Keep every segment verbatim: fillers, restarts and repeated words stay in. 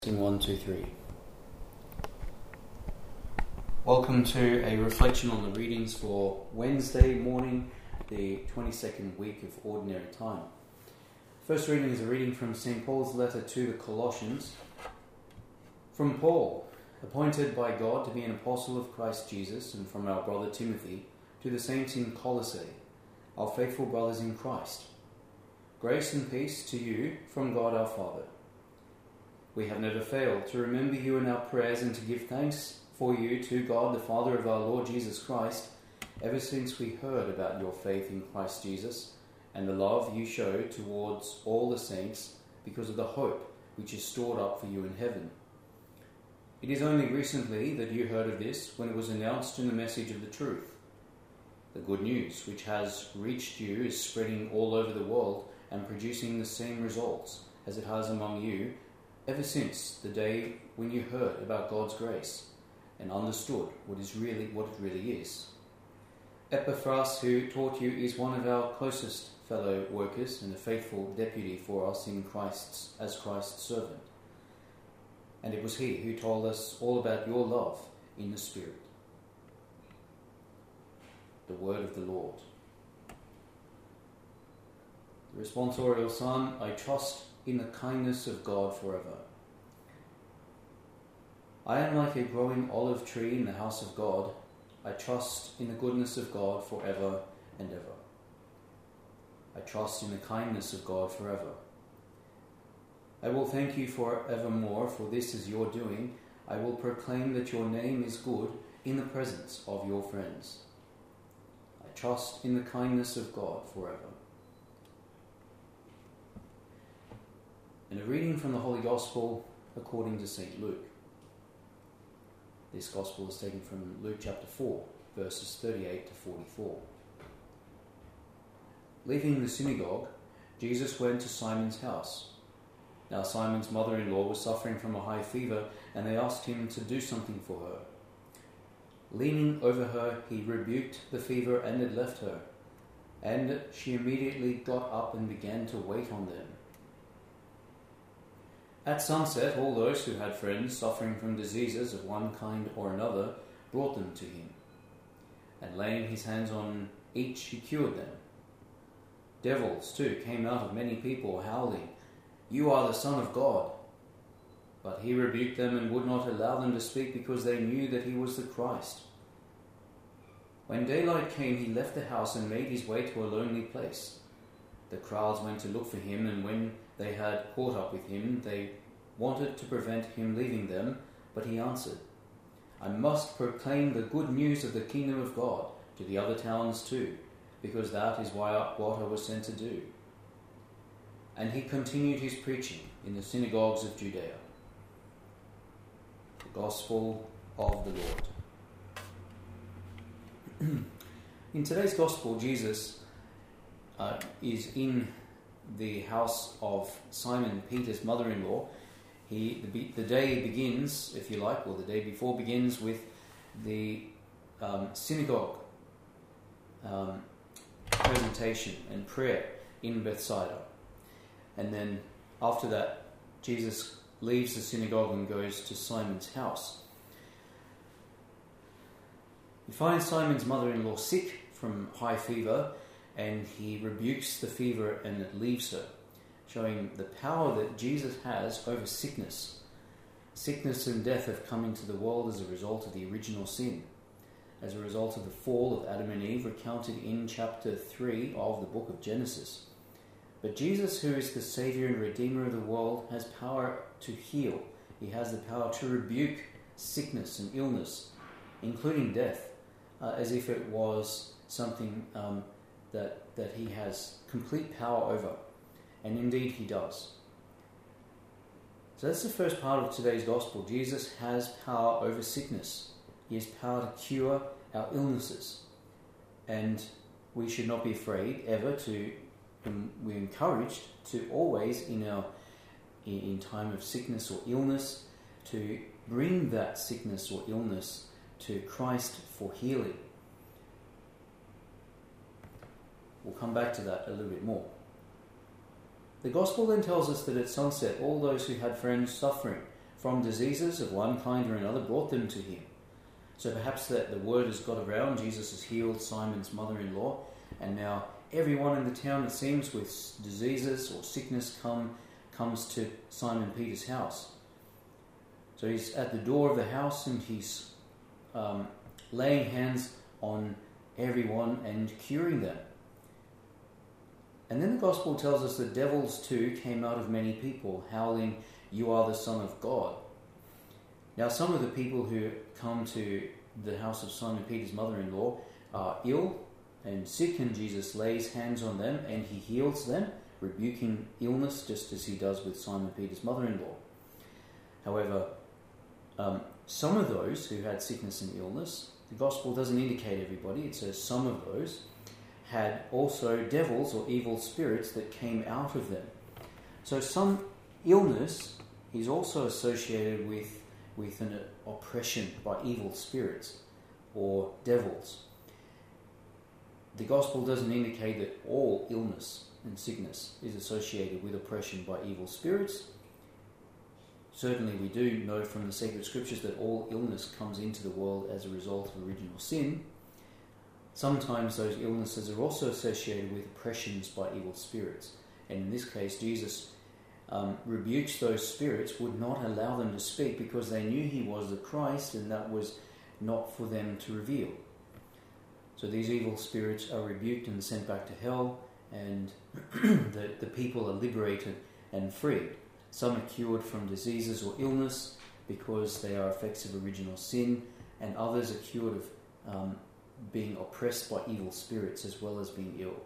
One, two, three. Welcome to a reflection on the readings for Wednesday morning, the twenty-second week of Ordinary Time. First reading is a reading from Saint Paul's letter to the Colossians. From Paul, appointed by God to be an apostle of Christ Jesus, and from our brother Timothy, to the saints in Colossae, our faithful brothers in Christ. Grace and peace to you from God our Father. We have never failed to remember you in our prayers and to give thanks for you to God, the Father of our Lord Jesus Christ, ever since we heard about your faith in Christ Jesus and the love you show towards all the saints because of the hope which is stored up for you in heaven. It is only recently that you heard of this when it was announced in the message of the truth. The good news which has reached you is spreading all over the world and producing the same results as it has among you ever since the day when you heard about God's grace and understood what is really what it really is. Epaphras, who taught you, is one of our closest fellow workers and a faithful deputy for us in Christ's as Christ's servant. And it was he who told us all about your love in the Spirit. The word of the Lord. The responsorial Psalm, I trust in the kindness of God forever. I am like a growing olive tree in the house of God. I trust in the goodness of God forever and ever. I trust in the kindness of God forever. I will thank you for evermore, for this is your doing. I will proclaim that your name is good in the presence of your friends. I trust in the kindness of God forever. And a reading from the Holy Gospel according to Saint Luke. This Gospel is taken from Luke chapter four, verses thirty-eight to forty-four. Leaving the synagogue, Jesus went to Simon's house. Now Simon's mother-in-law was suffering from a high fever, and they asked him to do something for her. Leaning over her, he rebuked the fever, and it left her. And she immediately got up and began to wait on them. At sunset, all those who had friends suffering from diseases of one kind or another brought them to him, and laying his hands on each, he cured them. Devils, too, came out of many people, howling, "You are the Son of God." But he rebuked them and would not allow them to speak, because they knew that he was the Christ. When daylight came, he left the house and made his way to a lonely place. The crowds went to look for him, and when they had caught up with him, they wanted to prevent him leaving them, but he answered, "I must proclaim the good news of the kingdom of God to the other towns too, because that is why I, what I was sent to do." And he continued his preaching in the synagogues of Judea. The Gospel of the Lord. In today's Gospel, Jesus uh, is in the house of Simon Peter's mother-in-law. He the, the day begins, if you like, or the day before begins with the um, synagogue um, presentation and prayer in Bethsaida. And then after that, Jesus leaves the synagogue and goes to Simon's house. We find Simon's mother-in-law sick from high fever, and he rebukes the fever and it leaves her, showing the power that Jesus has over sickness. Sickness and death have come into the world as a result of the original sin, as a result of the fall of Adam and Eve, recounted in chapter three of the book of Genesis. But Jesus, who is the Saviour and Redeemer of the world, has power to heal. He has the power to rebuke sickness and illness, including death, uh, as if it was something um, that, that he has complete power over. And indeed he does. So that's the first part of today's Gospel. Jesus has power over sickness. He has power to cure our illnesses. And we should not be afraid ever to, um, we're encouraged to always in our in, in time of sickness or illness, to bring that sickness or illness to Christ for healing. We'll come back to that a little bit more. The Gospel then tells us that at sunset, all those who had friends suffering from diseases of one kind or another brought them to him. So perhaps that the word has got around, Jesus has healed Simon's mother-in-law, and now everyone in the town, it seems, with diseases or sickness come comes to Simon Peter's house. So he's at the door of the house and he's um, laying hands on everyone and curing them. And then the Gospel tells us that devils too came out of many people, howling, "You are the Son of God." Now some of the people who come to the house of Simon Peter's mother-in-law are ill and sick, and Jesus lays hands on them and he heals them, rebuking illness just as he does with Simon Peter's mother-in-law. However, um, some of those who had sickness and illness, the Gospel doesn't indicate everybody, it says some of those, had also devils or evil spirits that came out of them. So some illness is also associated with, with an oppression by evil spirits or devils. The Gospel doesn't indicate that all illness and sickness is associated with oppression by evil spirits. Certainly we do know from the sacred scriptures that all illness comes into the world as a result of original sin. Sometimes those illnesses are also associated with oppressions by evil spirits. And in this case, Jesus um, rebukes those spirits, would not allow them to speak because they knew he was the Christ and that was not for them to reveal. So these evil spirits are rebuked and sent back to hell, and the, the people are liberated and freed. Some are cured from diseases or illness because they are effects of original sin, and others are cured of um, being oppressed by evil spirits as well as being ill.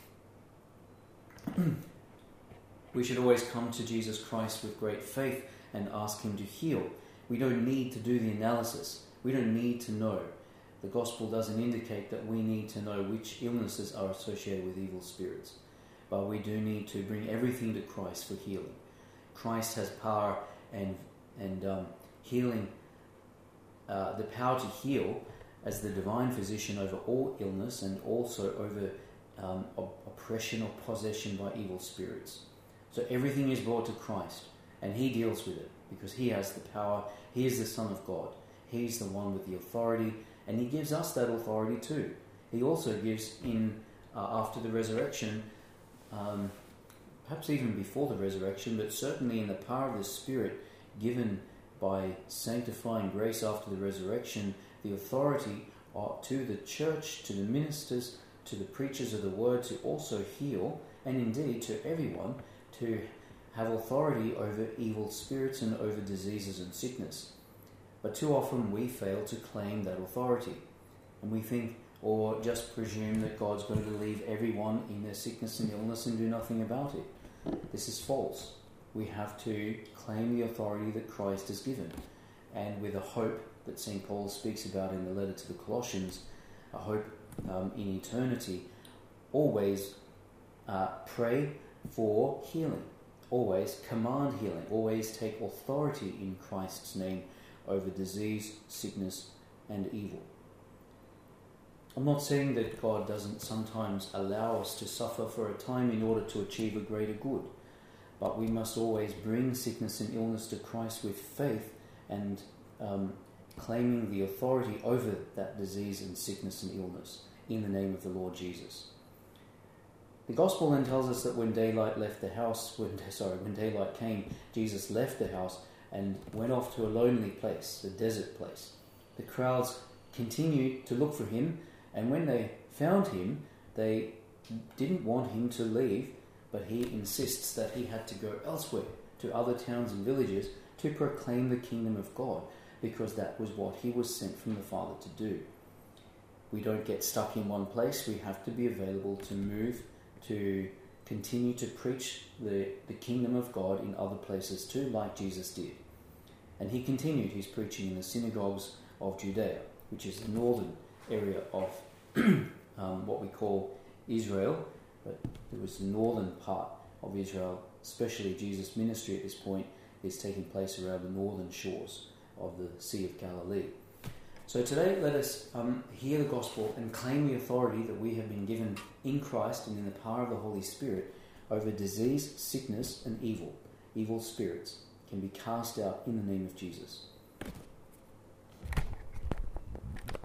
We should always come to Jesus Christ with great faith and ask him to heal. We don't need to do the analysis. We don't need to know. The Gospel doesn't indicate that we need to know which illnesses are associated with evil spirits, but we do need to bring everything to Christ for healing. Christ has power and and um, healing, uh, the power to heal as the divine physician over all illness and also over um, oppression or possession by evil spirits. So everything is brought to Christ and he deals with it because he has the power. He is the Son of God. He's the one with the authority, and he gives us that authority too. He also gives in uh, after the resurrection, um, perhaps even before the resurrection, but certainly in the power of the Spirit given by sanctifying grace after the resurrection, the authority uh, to the church, to the ministers, to the preachers of the word to also heal, and indeed to everyone to have authority over evil spirits and over diseases and sickness. But too often we fail to claim that authority, and we think or just presume that God's going to leave everyone in their sickness and illness and do nothing about it. This is false. We have to claim the authority that Christ has given, and with a hope that Saint Paul speaks about in the letter to the Colossians, a hope um, in eternity, always uh, pray for healing, always command healing, always take authority in Christ's name over disease, sickness, and evil. I'm not saying that God doesn't sometimes allow us to suffer for a time in order to achieve a greater good, but we must always bring sickness and illness to Christ with faith and um, claiming the authority over that disease and sickness and illness in the name of the Lord Jesus. The Gospel then tells us that when daylight left the house, when sorry, when daylight came, Jesus left the house and went off to a lonely place, a desert place. The crowds continued to look for him, and when they found him, they didn't want him to leave, but he insists that he had to go elsewhere, to other towns and villages, to proclaim the kingdom of God, because that was what he was sent from the Father to do. We don't get stuck in one place. We have to be available to move, to continue to preach the, the kingdom of God in other places too, like Jesus did. And he continued his preaching in the synagogues of Judea, which is the northern area of um, what we call Israel, but it was the northern part of Israel, especially Jesus' ministry at this point is taking place around the northern shores of the Sea of Galilee. So today let us um, hear the gospel and claim the authority that we have been given in Christ and in the power of the Holy Spirit over disease, sickness and evil, evil spirits. can be cast out in the name of Jesus.